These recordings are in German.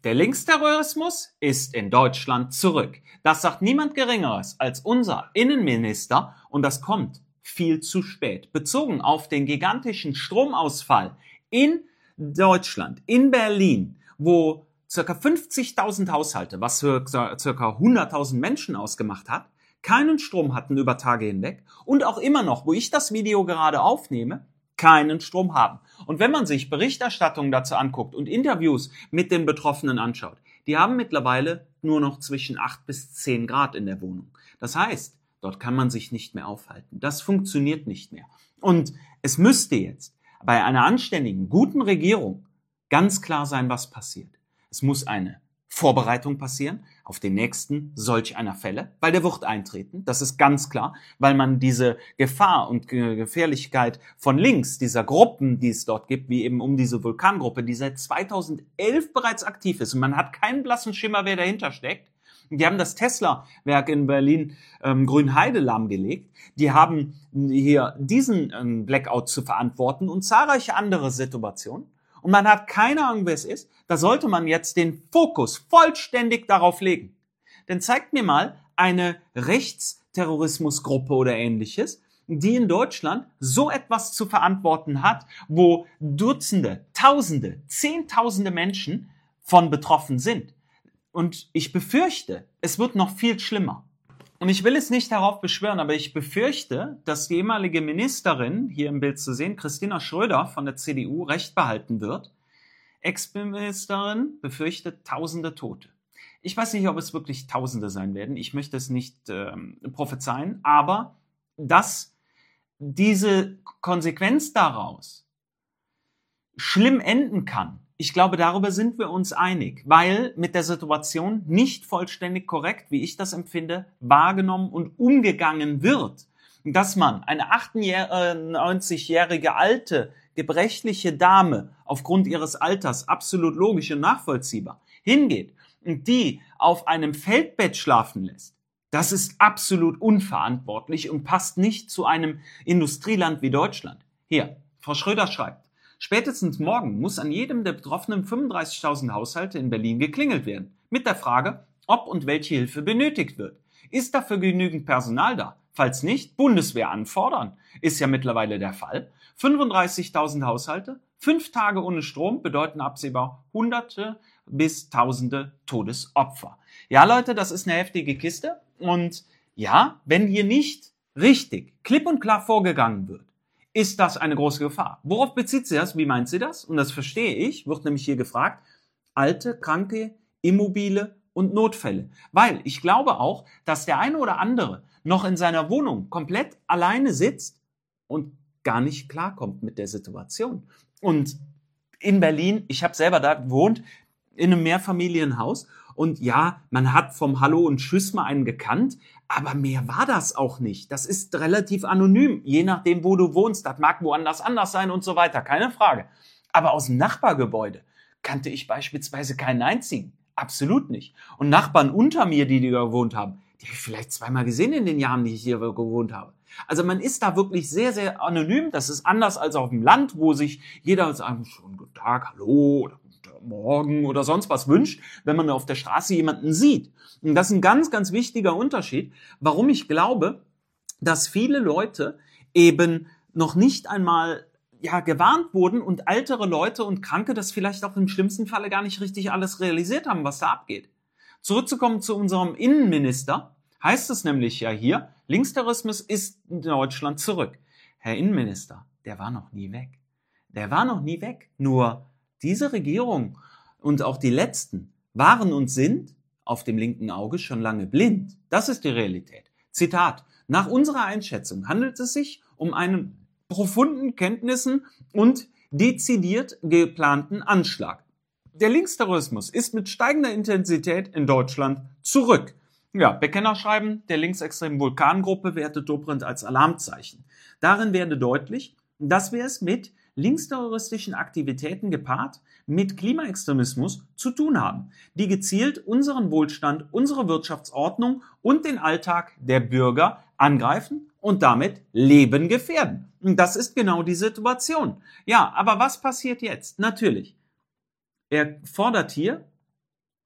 Der Linksterrorismus ist in Deutschland zurück. Das sagt niemand Geringeres als unser Innenminister und das kommt viel zu spät. Bezogen auf den gigantischen Stromausfall in Deutschland, in Berlin, wo ca. 50.000 Haushalte, was für ca. 100.000 Menschen ausgemacht hat, keinen Strom hatten über Tage hinweg und auch immer noch, wo ich das Video gerade aufnehme, keinen Strom haben. Und wenn man sich Berichterstattungen dazu anguckt und Interviews mit den Betroffenen anschaut, die haben mittlerweile nur noch zwischen 8 bis 10 Grad in der Wohnung. Das heißt, dort kann man sich nicht mehr aufhalten. Das funktioniert nicht mehr. Und es müsste jetzt bei einer anständigen, guten Regierung ganz klar sein, was passiert. Es muss eine Vorbereitung passieren auf den nächsten solch einer Fälle, weil der wird eintreten, das ist ganz klar, weil man diese Gefahr und Gefährlichkeit von links, dieser Gruppen, die es dort gibt, wie eben um diese Vulkangruppe, die seit 2011 bereits aktiv ist und man hat keinen blassen Schimmer, wer dahinter steckt. Die haben das Tesla-Werk in Berlin Grünheide lahmgelegt. Die haben hier diesen Blackout zu verantworten und zahlreiche andere Situationen. Und man hat keine Ahnung, wer es ist, da sollte man jetzt den Fokus vollständig darauf legen. Denn zeigt mir mal eine Rechtsterrorismusgruppe oder ähnliches, die in Deutschland so etwas zu verantworten hat, wo Dutzende, Tausende, Zehntausende Menschen von betroffen sind. Und ich befürchte, es wird noch viel schlimmer. Und ich will es nicht darauf beschwören, aber ich befürchte, dass die ehemalige Ministerin, hier im Bild zu sehen, Christina Schröder von der CDU, Recht behalten wird. Ex-Ministerin befürchtet Tausende Tote. Ich weiß nicht, ob es wirklich Tausende sein werden. Ich möchte es nicht prophezeien, aber dass diese Konsequenz daraus schlimm enden kann, ich glaube, darüber sind wir uns einig, weil mit der Situation nicht vollständig korrekt, wie ich das empfinde, wahrgenommen und umgegangen wird. Dass man eine 98-jährige alte, gebrechliche Dame aufgrund ihres Alters, absolut logisch und nachvollziehbar, hingeht und die auf einem Feldbett schlafen lässt, das ist absolut unverantwortlich und passt nicht zu einem Industrieland wie Deutschland. Hier, Frau Schröder schreibt, spätestens morgen muss an jedem der betroffenen 35.000 Haushalte in Berlin geklingelt werden. Mit der Frage, ob und welche Hilfe benötigt wird. Ist dafür genügend Personal da? Falls nicht, Bundeswehr anfordern. Ist ja mittlerweile der Fall. 35.000 Haushalte, 5 Tage ohne Strom bedeuten absehbar Hunderte bis Tausende Todesopfer. Ja, Leute, das ist eine heftige Kiste. Und ja, wenn hier nicht richtig, klipp und klar vorgegangen wird, ist das eine große Gefahr. Worauf bezieht sie das? Wie meint sie das? Und das verstehe ich, wird nämlich hier gefragt, alte, kranke, immobile und Notfälle. Weil ich glaube auch, dass der eine oder andere noch in seiner Wohnung komplett alleine sitzt und gar nicht klarkommt mit der Situation. Und in Berlin, ich habe selber da gewohnt, in einem Mehrfamilienhaus. Und ja, man hat vom Hallo und Tschüss mal einen gekannt, aber mehr war das auch nicht. Das ist relativ anonym, je nachdem, wo du wohnst. Das mag woanders anders sein und so weiter, keine Frage. Aber aus dem Nachbargebäude kannte ich beispielsweise keinen einzigen. Absolut nicht. Und Nachbarn unter mir, die da gewohnt haben, die habe ich vielleicht zweimal gesehen in den Jahren, die ich hier gewohnt habe. Also man ist da wirklich sehr, sehr anonym. Das ist anders als auf dem Land, wo sich jeder sagt, schon guten Tag, hallo oder guten Morgen oder sonst was wünscht, wenn man auf der Straße jemanden sieht. Und das ist ein ganz, ganz wichtiger Unterschied, warum ich glaube, dass viele Leute eben noch nicht einmal gewarnt wurden und ältere Leute und Kranke das vielleicht auch im schlimmsten Falle gar nicht richtig alles realisiert haben, was da abgeht. Zurückzukommen zu unserem Innenminister, heißt es nämlich ja hier, Linksterrorismus ist in Deutschland zurück. Herr Innenminister, der war noch nie weg. Der war noch nie weg. Nur diese Regierung und auch die letzten waren und sind auf dem linken Auge schon lange blind. Das ist die Realität. Zitat, nach unserer Einschätzung handelt es sich um einen profunden Kenntnissen und dezidiert geplanten Anschlag. Der Linksterrorismus ist mit steigender Intensität in Deutschland zurück. Ja, Bekenner schreiben, der linksextremen Vulkangruppe wertet Dobrindt als Alarmzeichen. Darin werde deutlich, dass wir es mit linksterroristischen Aktivitäten gepaart mit Klimaextremismus zu tun haben, die gezielt unseren Wohlstand, unsere Wirtschaftsordnung und den Alltag der Bürger angreifen und damit Leben gefährden. Und das ist genau die Situation. Ja, aber was passiert jetzt? Natürlich, er fordert hier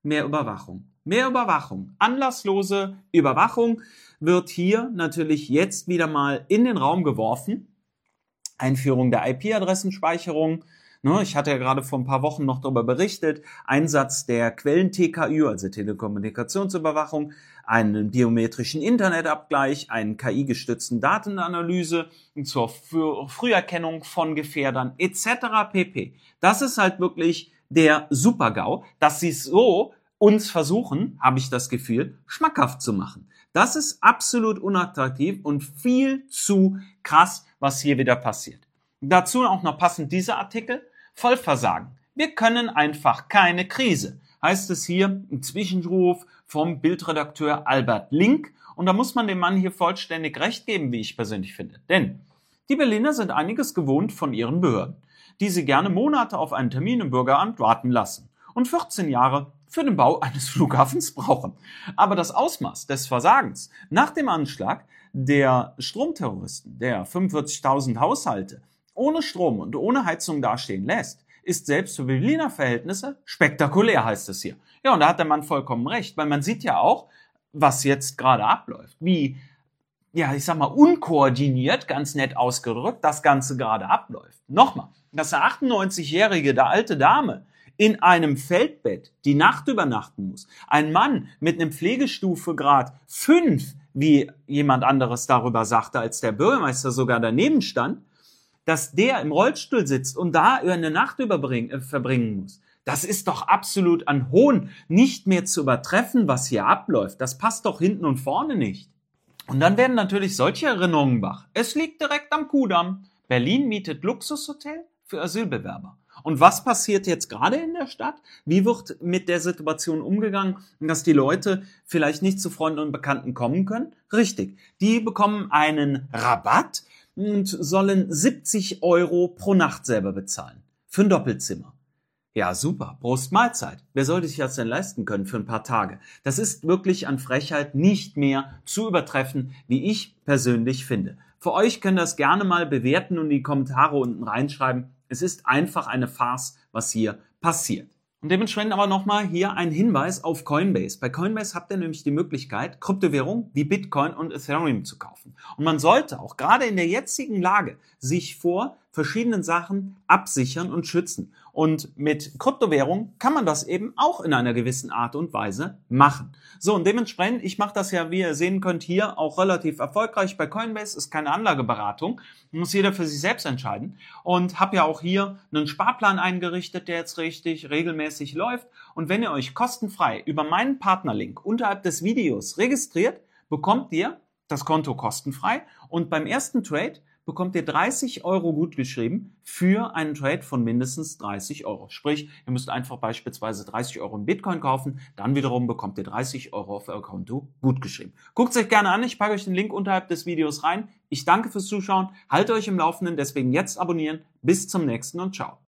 mehr Überwachung. Mehr Überwachung. Anlasslose Überwachung wird hier natürlich jetzt wieder mal in den Raum geworfen. Einführung der IP-Adressenspeicherung. Ich hatte ja gerade vor ein paar Wochen noch darüber berichtet. Einsatz der Quellen-TKÜ, also Telekommunikationsüberwachung, einen biometrischen Internetabgleich, einen KI-gestützten Datenanalyse zur Früherkennung von Gefährdern etc. pp. Das ist halt wirklich der Super-GAU, dass sie so uns versuchen, habe ich das Gefühl, schmackhaft zu machen. Das ist absolut unattraktiv und viel zu krass, was hier wieder passiert. Dazu auch noch passend dieser Artikel. Vollversagen. Wir können einfach keine Krise. Heißt es hier im Zwischenruf vom Bildredakteur Albert Link. Und da muss man dem Mann hier vollständig recht geben, wie ich persönlich finde. Denn die Berliner sind einiges gewohnt von ihren Behörden, die sie gerne Monate auf einen Termin im Bürgeramt warten lassen und 14 Jahre für den Bau eines Flughafens brauchen. Aber das Ausmaß des Versagens nach dem Anschlag der Stromterroristen, der 45.000 Haushalte ohne Strom und ohne Heizung dastehen lässt, ist selbst für Berliner Verhältnisse spektakulär, heißt es hier. Ja, und da hat der Mann vollkommen recht, weil man sieht ja auch, was jetzt gerade abläuft. Wie, ja, ich sag mal, unkoordiniert, ganz nett ausgedrückt, das Ganze gerade abläuft. Nochmal, dass eine 98-jährige, der alte Dame, in einem Feldbett die Nacht übernachten muss. Ein Mann mit einem Pflegestufegrad 5, wie jemand anderes darüber sagte, als der Bürgermeister sogar daneben stand, dass der im Rollstuhl sitzt und da eine Nacht verbringen muss. Das ist doch absolut an Hohn nicht mehr zu übertreffen, was hier abläuft. Das passt doch hinten und vorne nicht. Und dann werden natürlich solche Erinnerungen wach. Es liegt direkt am Kudamm. Berlin mietet Luxushotel für Asylbewerber. Und was passiert jetzt gerade in der Stadt? Wie wird mit der Situation umgegangen, dass die Leute vielleicht nicht zu Freunden und Bekannten kommen können? Richtig, die bekommen einen Rabatt und sollen 70 € pro Nacht selber bezahlen. Für ein Doppelzimmer. Ja, super. Prost Mahlzeit. Wer sollte sich das denn leisten können für ein paar Tage? Das ist wirklich an Frechheit nicht mehr zu übertreffen, wie ich persönlich finde. Für euch könnt ihr das gerne mal bewerten und in die Kommentare unten reinschreiben. Es ist einfach eine Farce, was hier passiert. Und dementsprechend aber nochmal hier ein Hinweis auf Coinbase. Bei Coinbase habt ihr nämlich die Möglichkeit, Kryptowährungen wie Bitcoin und Ethereum zu kaufen. Und man sollte auch gerade in der jetzigen Lage sich vor verschiedenen Sachen absichern und schützen. Und mit Kryptowährung kann man das eben auch in einer gewissen Art und Weise machen. So, und dementsprechend, ich mache das ja, wie ihr sehen könnt, hier auch relativ erfolgreich bei Coinbase. Ist keine Anlageberatung, muss jeder für sich selbst entscheiden. Und habe ja auch hier einen Sparplan eingerichtet, der jetzt richtig regelmäßig läuft. Und wenn ihr euch kostenfrei über meinen Partnerlink unterhalb des Videos registriert, bekommt ihr das Konto kostenfrei. Und beim ersten Trade bekommt ihr 30 € gutgeschrieben für einen Trade von mindestens 30 €. Sprich, ihr müsst einfach beispielsweise 30 € in Bitcoin kaufen, dann wiederum bekommt ihr 30 € auf euer Konto gutgeschrieben. Guckt es euch gerne an, ich packe euch den Link unterhalb des Videos rein. Ich danke fürs Zuschauen, haltet euch im Laufenden, deswegen jetzt abonnieren. Bis zum nächsten und ciao.